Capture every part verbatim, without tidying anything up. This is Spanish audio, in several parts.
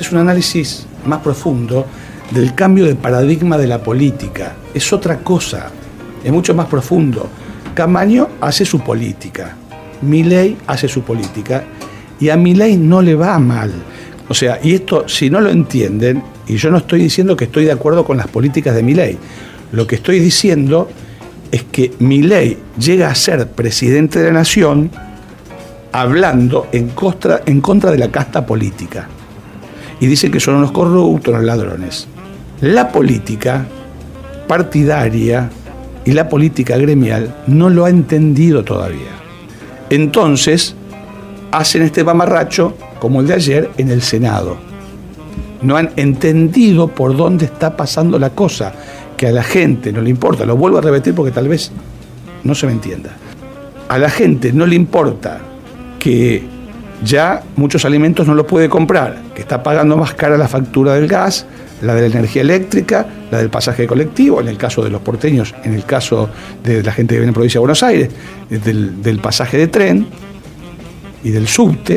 es un análisis más profundo del cambio de paradigma de la política. Es otra cosa, es mucho más profundo. Camaño hace su política, Milei hace su política, y a Milei no le va mal. O sea, y esto, si no lo entienden, y yo no estoy diciendo que estoy de acuerdo con las políticas de Milei, lo que estoy diciendo es que Milei llega a ser presidente de la nación hablando en contra, en contra de la casta política. Y dice que son unos corruptos, unos ladrones. La política partidaria y la política gremial no lo ha entendido todavía. Entonces, hacen este mamarracho como el de ayer en el Senado. No han entendido por dónde está pasando la cosa, que a la gente no le importa. Lo vuelvo a repetir porque tal vez no se me entienda. A la gente no le importa que ya muchos alimentos no los puede comprar, que está pagando más cara la factura del gas, la de la energía eléctrica, la del pasaje colectivo, en el caso de los porteños, en el caso de la gente que vive en la provincia de Buenos Aires, del, del pasaje de tren y del subte,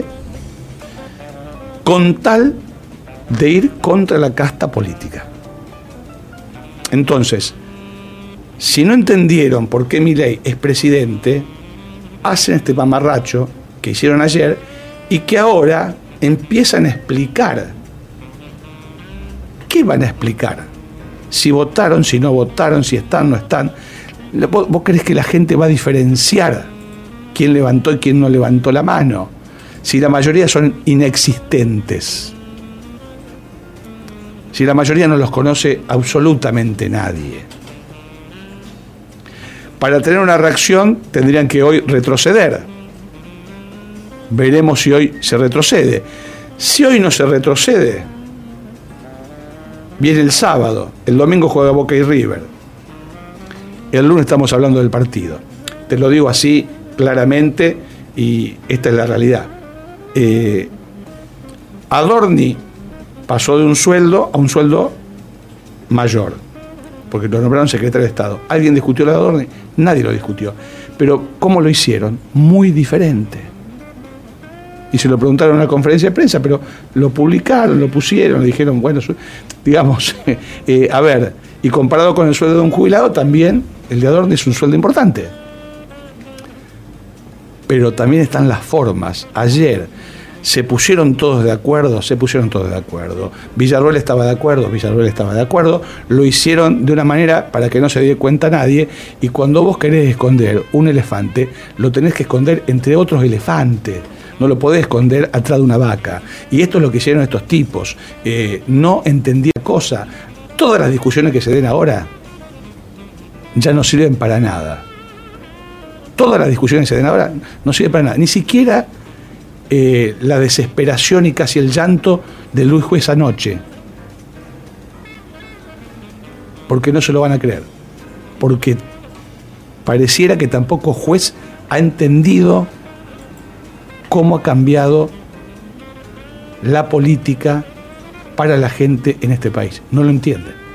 con tal de ir contra la casta política. Entonces, si no entendieron por qué Milei es presidente, hacen este mamarracho que hicieron ayer y que ahora empiezan a explicar. ¿Qué van a explicar? Si votaron, si no votaron, si están, no están. ¿Vos, vos creés que la gente va a diferenciar quién levantó y quién no levantó la mano? Si la mayoría son inexistentes. Si la mayoría no los conoce absolutamente nadie. Para tener una reacción tendrían que hoy retroceder. Veremos si hoy se retrocede. Si hoy no se retrocede, viene el sábado, el domingo juega Boca y River. El lunes estamos hablando del partido. Te lo digo así claramente y esta es la realidad. Eh, Adorni pasó de un sueldo a un sueldo mayor, porque lo nombraron secretario de Estado. ¿Alguien discutió lo de Adorni? Nadie lo discutió. Pero ¿cómo lo hicieron? Muy diferente. Y se lo preguntaron en una conferencia de prensa, pero lo publicaron, lo pusieron, le dijeron, bueno, digamos, eh, a ver, y comparado con el sueldo de un jubilado, también el de Adorni es un sueldo importante. Pero también están las formas. Ayer se pusieron todos de acuerdo, se pusieron todos de acuerdo. Villarroel estaba de acuerdo, Villarroel estaba de acuerdo, lo hicieron de una manera para que no se dé cuenta nadie, y cuando vos querés esconder un elefante, lo tenés que esconder entre otros elefantes. No lo podés esconder atrás de una vaca. Y esto es lo que hicieron estos tipos. Eh, no entendí la cosa. Todas las discusiones que se den ahora ya no sirven para nada. Todas las discusiones que se den ahora no sirven para nada. Ni siquiera eh, la desesperación y casi el llanto de Luis Juez anoche. Porque no se lo van a creer. Porque pareciera que tampoco Juez ha entendido cómo ha cambiado la política para la gente en este país. No lo entienden.